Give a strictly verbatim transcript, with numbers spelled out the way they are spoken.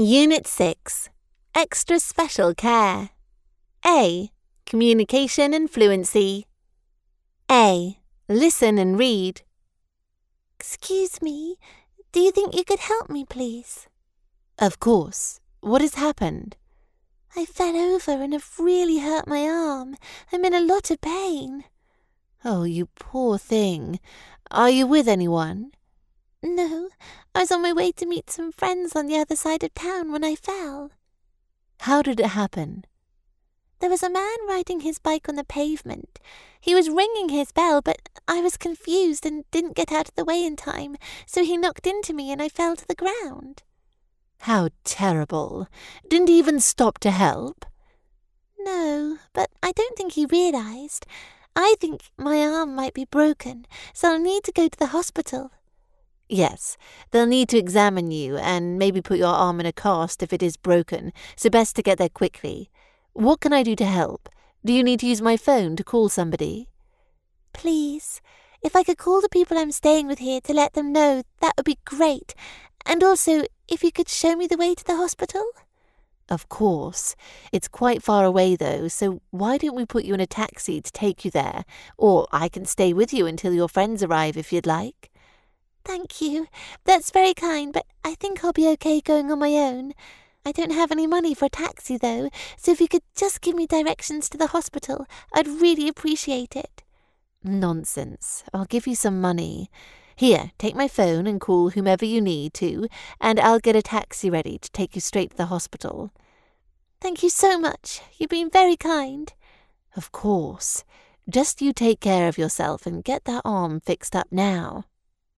Unit six. Extra Special Care. A. Communication and Fluency. A. Listen and read. Excuse me, do you think you could help me, please? Of course. What has happened? I fell over and have really hurt my arm. I'm in a lot of pain. Oh, you poor thing. Are you with anyone? No, I was on my way to meet some friends on the other side of town when I fell. How did it happen? There was a man riding his bike on the pavement. He was ringing his bell, but I was confused and didn't get out of the way in time, so he knocked into me and I fell to the ground. How terrible. Didn't he even stop to help? No, but I don't think he realized. I think my arm might be broken, so I'll need to go to the hospital. Yes, they'll need to examine you and maybe put your arm in a cast if it is broken, so best to get there quickly. What can I do to help? Do you need to use my phone to call somebody? Please, if I could call the people I'm staying with here to let them know, that would be great. And also, if you could show me the way to the hospital? Of course. It's quite far away though, so why don't we put you in a taxi to take you there? Or I can stay with you until your friends arrive if you'd like. Thank you. That's very kind, but I think I'll be okay going on my own. I don't have any money for a taxi though, so if you could just give me directions to the hospital, I'd really appreciate it. Nonsense. I'll give you some money. Here, take my phone and call whomever you need to, and I'll get a taxi ready to take you straight to the hospital. Thank you so much. You've been very kind. Of course. Just you take care of yourself and get that arm fixed up now.